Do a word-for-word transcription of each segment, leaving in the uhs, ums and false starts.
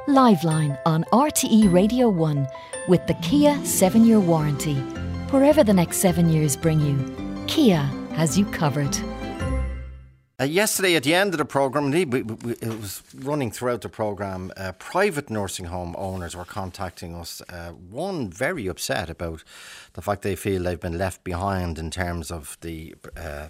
Liveline on R T E Radio one with the Kia seven-year warranty. Wherever the next seven years bring you, Kia has you covered. Uh, yesterday at the end of the programme, it was running throughout the programme, uh, private nursing home owners were contacting us. Uh, one very upset about the fact they feel they've been left behind in terms of the uh,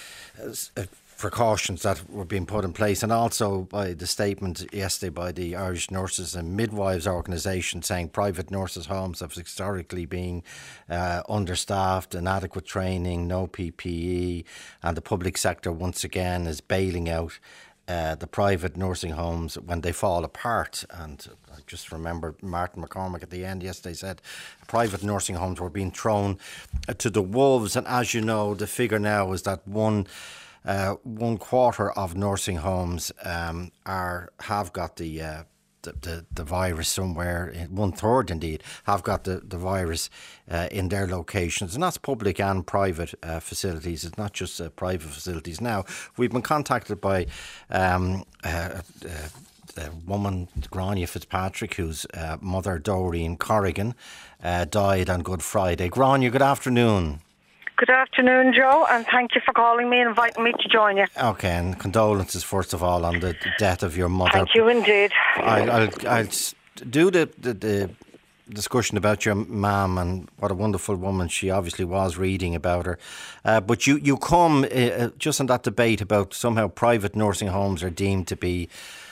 uh, precautions that were being put in place, and also by the statement yesterday by the Irish Nurses and Midwives Organisation saying private nurses' homes have historically been uh, understaffed, inadequate training, no P P E, and the public sector once again is bailing out uh, the private nursing homes when they fall apart. And I just remember Martin McCormick at the end yesterday said private nursing homes were being thrown to the wolves, and as you know, the figure now is that one Uh, one quarter of nursing homes um, are have got the, uh, the, the the virus somewhere. One third, indeed, have got the the virus uh, in their locations, and that's public and private uh, facilities. It's not just uh, private facilities. Now, we've been contacted by um, uh, uh, a woman, Grania Fitzpatrick, whose uh, mother, Doreen Corrigan, uh, died on Good Friday. Grania, good afternoon. Good afternoon, Joe, and thank you for calling me and inviting me to join you. Okay, and condolences, first of all, on the death of your mother. Thank you indeed. I'll, I'll, I'll do the, the, the discussion about your mum and what a wonderful woman she obviously was, reading about her. Uh, but you, you come uh, just on that debate about somehow private nursing homes are deemed to be,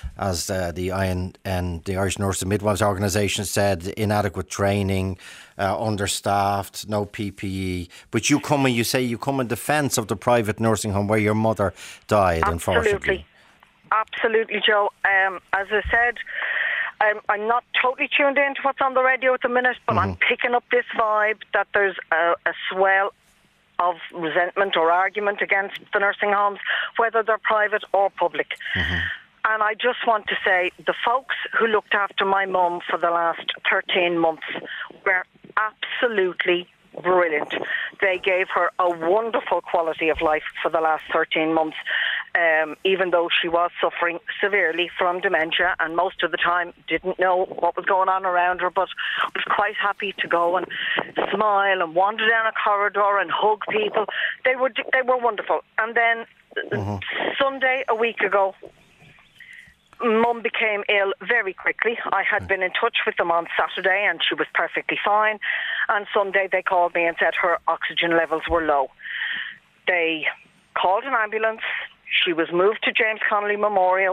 as uh, the I N and the Irish Nurses and Midwives Organisation said, inadequate training, uh, understaffed, no P P E. But you come and you say you come in defence of the private nursing home where your mother died, Absolutely. unfortunately. Absolutely, Joe. Um, as I said, um, I'm not totally tuned in to what's on the radio at the minute, but mm-hmm. I'm picking up this vibe that there's a, a swell of resentment or argument against the nursing homes, whether they're private or public. Mm-hmm. And I just want to say the folks who looked after my mum for the last thirteen months were absolutely brilliant. They gave her a wonderful quality of life for the last thirteen months, um, even though she was suffering severely from dementia and most of the time didn't know what was going on around her, but was quite happy to go and smile and wander down a corridor and hug people. They were, they were wonderful. And then mm-hmm. Sunday, a week ago, Mum became ill very quickly. I had been in touch with them on Saturday and she was perfectly fine. And Sunday they called me and said her oxygen levels were low. They called an ambulance. She was moved to James Connolly Memorial.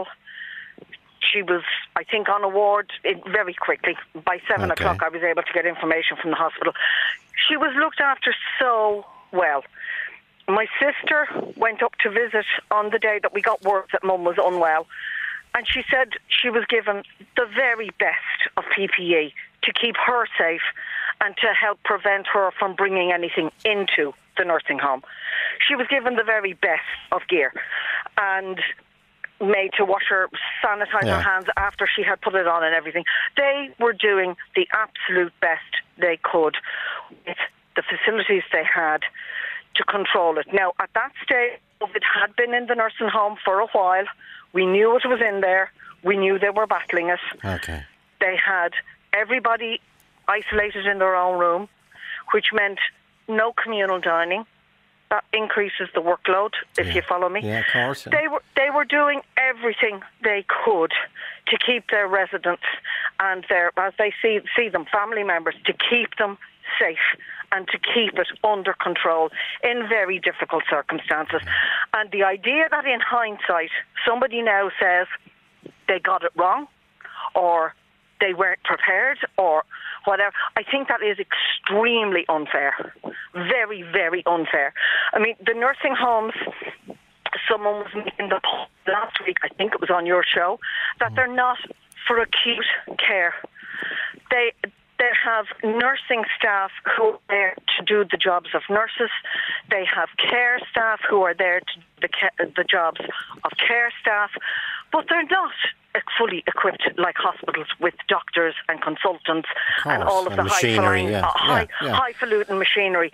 She was, I think, on a ward very quickly. By seven okay. o'clock I was able to get information from the hospital. She was looked after so well. My sister went up to visit on the day that we got word that Mum was unwell. And she said she was given the very best of P P E to keep her safe and to help prevent her from bringing anything into the nursing home. She was given the very best of gear and made to wash her, sanitize yeah. her hands after she had put it on and everything. They were doing the absolute best they could with the facilities they had to control it. Now, at that stage, it had been in the nursing home for a while. We knew it was in there. We knew they were battling it. Okay. They had everybody isolated in their own room, which meant no communal dining. That increases the workload, if yeah. you follow me. Yeah, of course. Yeah. They were they were doing everything they could to keep their residents and their, as they see see them, family members, to keep them safe and to keep it under control in very difficult circumstances. And the idea that in hindsight somebody now says they got it wrong or they weren't prepared or whatever, I think that is extremely unfair. Very, very unfair. I mean, the nursing homes, someone was making the point last week, I think it was on your show, that they're not for acute care. They They have nursing staff who are there to do the jobs of nurses. They have care staff who are there to do the, ca- the jobs of care staff. But they're not fully equipped like hospitals with doctors and consultants and all of and the machinery, high-flying, yeah. uh, high, yeah, yeah. highfalutin machinery.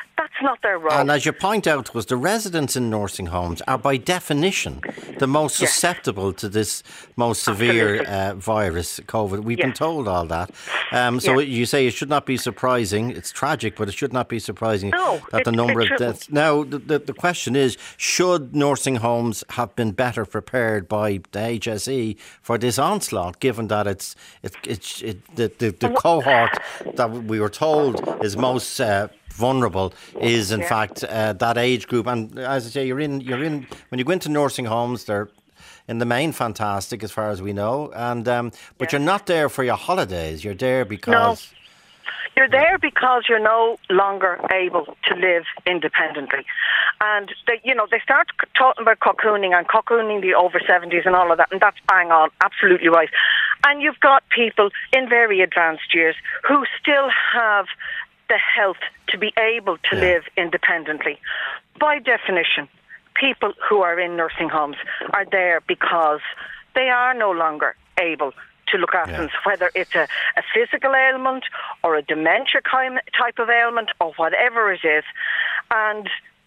That's not their role. And as you point out, was the residents in nursing homes are by definition the most Yes. susceptible to this most severe uh, virus, COVID. We've Yes. been told all that. Um, so Yeah. you say it should not be surprising. It's tragic, but it should not be surprising No, that it- the number it of shouldn't. deaths. Now, the, the, the question is, should nursing homes have been better prepared by the H S E for this onslaught, given that it's, it, it's it, the, the, the cohort that we were told is most uh, vulnerable is in Yeah. fact uh, that age group, and as I say, you're in you're in when you go into nursing homes, they're in the main fantastic as far as we know, and um, but Yeah. you're not there for your holidays. You're there because You're there because you're no longer able to live independently. And, they, you know, they start c- talking about cocooning and cocooning the over seventies and all of that, and that's bang on, absolutely right. And you've got people in very advanced years who still have the health to be able to Yeah. live independently. By definition, people who are in nursing homes are there because they are no longer able to look after Yeah. them, whether it's a, a physical ailment or a dementia kind- type of ailment or whatever it is. And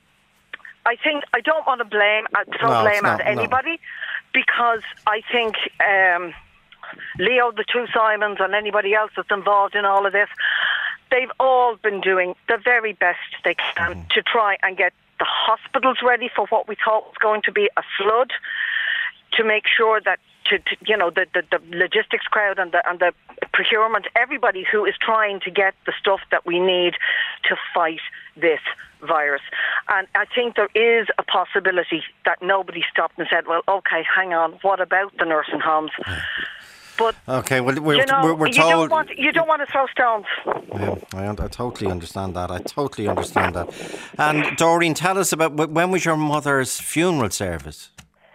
I think I don't want to blame uh, throw No, it's blame at not, no. anybody, because I think um, Leo, the two Simons, and anybody else that's involved in all of this, they've all been doing the very best they can Mm. to try and get the hospitals ready for what we thought was going to be a flood, to make sure that to, to you know the, the, the logistics crowd and the and the procurement, everybody who is trying to get the stuff that we need to fight this virus. And I think there is a possibility that nobody stopped and said, well, okay, hang on, what about the nursing homes? But okay, well, we're, you know, we're, we're you told. don't want you don't want to throw stones. Yeah, I, un- I totally understand that. I totally understand that. And Doreen, tell us about wh- when was your mother's funeral service?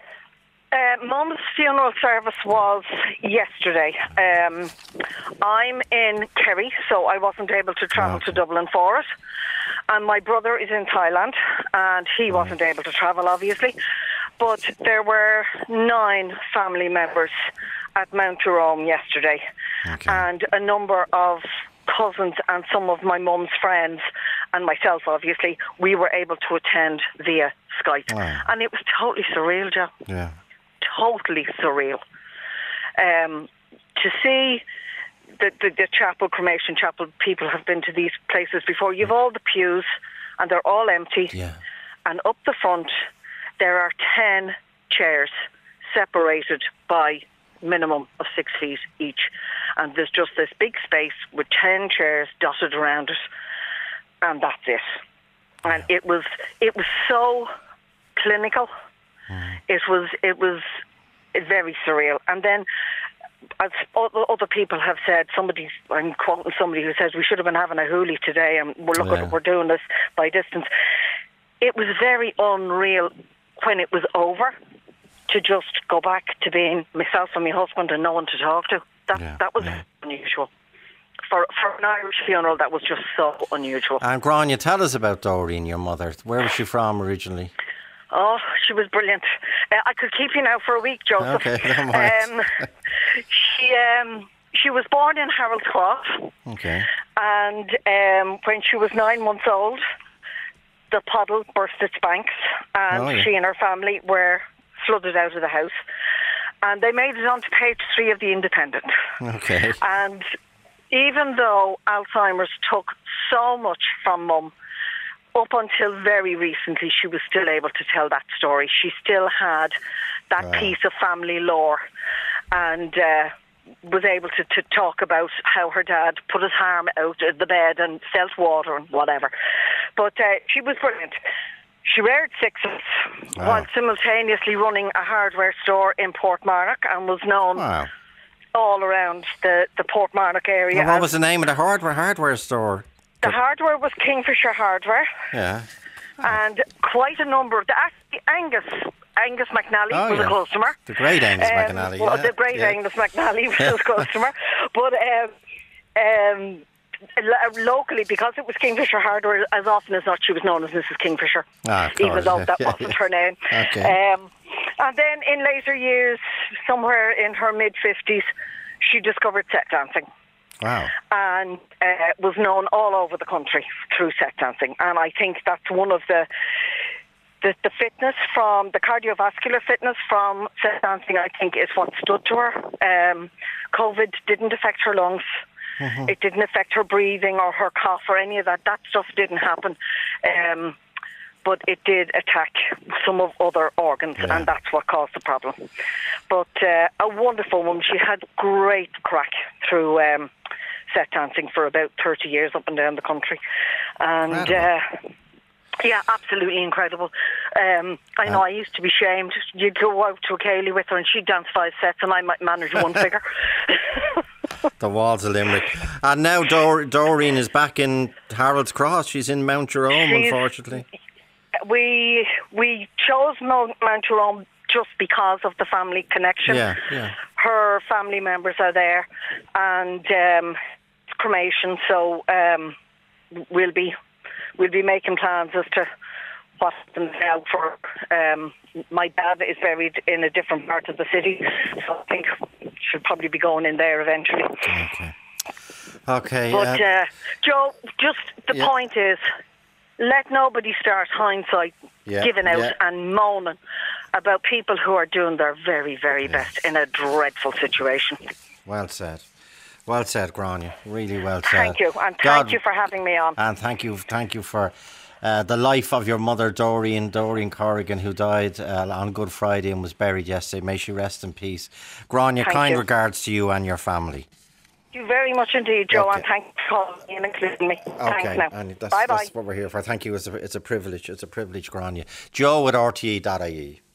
Uh, Mum's funeral service was yesterday. Um, I'm in Kerry, so I wasn't able to travel Okay. to Dublin for it. And my brother is in Thailand, and he wasn't able to travel, obviously. But there were nine family members at Mount Jerome yesterday, Okay. and a number of cousins and some of my mum's friends and myself, obviously, we were able to attend via Skype. Wow. And it was totally surreal, Joe. Yeah. Totally surreal. Um, to see the, the, the chapel, cremation chapel, people have been to these places before. You've all the pews, and they're all empty. Yeah. And up the front, there are ten chairs separated by minimum of six feet each. And there's just this big space with ten chairs dotted around it. And that's it. And it was it was so clinical. It was it was very surreal. And then, as o- other people have said, somebody, I'm quoting somebody who says we should have been having a hoolie today, and we're look Yeah. at we're doing this by distance. It was very unreal when it was over to just go back to being myself and my husband and no one to talk to. That Yeah, that was yeah. unusual. For for an Irish funeral, that was just so unusual. And Grania, tell us about Doreen, your mother. Where was she from originally? Oh, she was brilliant. Uh, I could keep you now for a week, Joseph. Okay, don't mind. Um, she um, she was born in Harold's Cross, Okay. and um, when she was nine months old, the puddle burst its banks, and Oh, yeah. she and her family were flooded out of the house. And they made it onto page three of the Independent. Okay. And even though Alzheimer's took so much from Mum, up until very recently, she was still able to tell that story. She still had that Wow. piece of family lore, and uh, was able to, to talk about how her dad put his arm out of the bed and felt water and whatever. But uh, she was brilliant. She reared sixes Wow. while simultaneously running a hardware store in Portmarnock, and was known Wow. all around the, the Portmarnock area. And what as- was the name of the hardware hardware store? the hardware was Kingfisher Hardware, Yeah. and quite a number of the actually Angus Angus McNally Oh, was yeah. a customer. The great Angus Um, McAnally. Well, yeah. the great yeah. Angus McNally was a customer, but um, um, lo- locally, because it was Kingfisher Hardware, as often as not, she was known as Missus Kingfisher, Ah, of even course, though yeah, that yeah, wasn't yeah. her name. Okay. Um, and then in later years, somewhere in her mid fifties, she discovered set dancing. Wow. And uh, was known all over the country through set dancing. And I think that's one of the the, the fitness from, the cardiovascular fitness from set dancing, I think, is what stood to her. Um, COVID didn't affect her lungs. Mm-hmm. It didn't affect her breathing or her cough or any of that. That stuff didn't happen. Um, but it did attack some of other organs, yeah. and that's what caused the problem. But uh, a wonderful woman. She had great crack through um, set dancing for about thirty years up and down the country. And uh, yeah, absolutely incredible. Um, I know uh, I used to be shamed. You'd go out to a ceilidh with her and she'd dance five sets and I might manage one figure. The walls of Limerick. And now Dor- Doreen is back in Harold's Cross. She's in Mount Jerome, She's, unfortunately. We we chose Mount, Mount Jerome just because of the family connection. Yeah, yeah. Her family members are there, and um, cremation. So um, we'll be we'll be making plans as to what happens now. For um, my dad is buried in a different part of the city, so I think she'll probably be going in there eventually. Okay. Okay. But uh, uh, Joe, just the yeah. point is, let nobody start hindsight yeah, giving out yeah. and moaning about people who are doing their very, very yes. best in a dreadful situation. Well said. Well said, Grania. Really well said. Thank you, and God, thank you for having me on. And thank you, thank you for uh, the life of your mother, Doreen, Doreen Corrigan, who died uh, on Good Friday and was buried yesterday. May she rest in peace. Grania, thank kind you. regards to you and your family. Thank you very much indeed, Joe, okay. and thanks for calling me and including me. Okay, Thanks now. and that's, bye bye. That's what we're here for. Thank you. It's a, it's a privilege. It's a privilege, Grania. Joe at R T E dot I E.